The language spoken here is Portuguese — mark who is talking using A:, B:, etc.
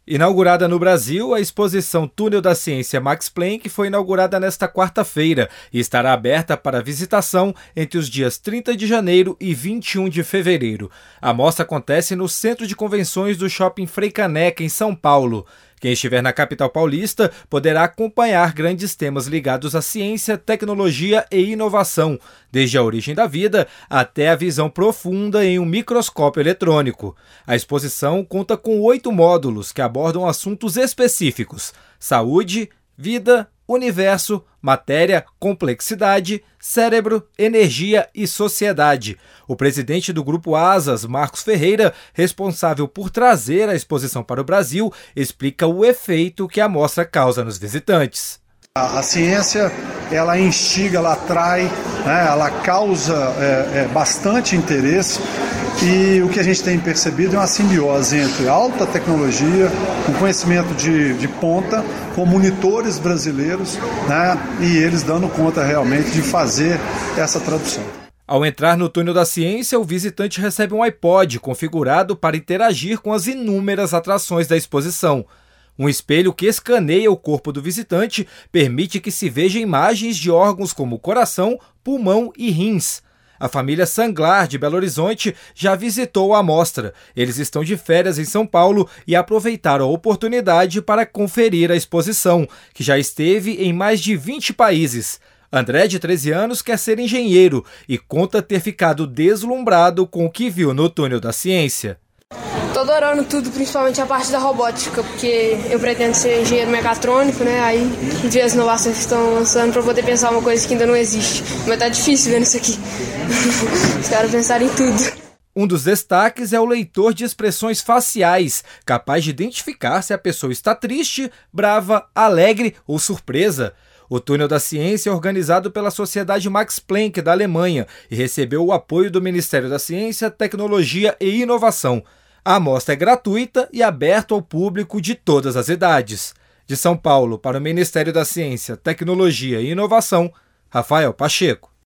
A: Inaugurada no Brasil, a exposição Túnel da Ciência Max Planck foi inaugurada nesta quarta-feira e estará aberta para visitação entre os dias 30 de janeiro e 21 de fevereiro. A mostra acontece no Centro de Convenções do Shopping Frei Caneca, em São Paulo. Quem estiver na capital paulista poderá acompanhar grandes temas ligados à ciência, tecnologia e inovação, desde a origem da vida até a visão profunda em um microscópio eletrônico. A exposição conta com 8 módulos que abordam assuntos específicos: saúde, vida, universo, matéria, complexidade, cérebro, energia e sociedade. O presidente do Grupo Asas, Marcos Ferreira, responsável por trazer a exposição para o Brasil, explica o efeito que a mostra causa nos visitantes.
B: A ciência, ela instiga, ela atrai, né, ela causa bastante interesse, e o que a gente tem percebido é uma simbiose entre alta tecnologia, um conhecimento de ponta, com monitores brasileiros, né, e eles dando conta realmente de fazer essa tradução.
A: Ao entrar no Túnel da Ciência, o visitante recebe um iPod configurado para interagir com as inúmeras atrações da exposição. Um espelho que escaneia o corpo do visitante permite que se veja imagens de órgãos como coração, pulmão e rins. A família Sanglar, de Belo Horizonte, já visitou a mostra. Eles estão de férias em São Paulo e aproveitaram a oportunidade para conferir a exposição, que já esteve em mais de 20 países. André, de 13 anos, quer ser engenheiro e conta ter ficado deslumbrado com o que viu no Túnel da Ciência.
C: Tô adorando tudo, principalmente a parte da robótica, porque eu pretendo ser engenheiro mecatrônico, né? Aí ver as inovações que estão lançando para poder pensar uma coisa que ainda não existe. Mas tá difícil vendo isso aqui. Os caras pensarem em tudo.
A: Um dos destaques é o leitor de expressões faciais, capaz de identificar se a pessoa está triste, brava, alegre ou surpresa. O Túnel da Ciência é organizado pela Sociedade Max Planck da Alemanha e recebeu o apoio do Ministério da Ciência, Tecnologia e Inovação. A amostra é gratuita e aberta ao público de todas as idades. De São Paulo, para o Ministério da Ciência, Tecnologia e Inovação, Rafael Pacheco.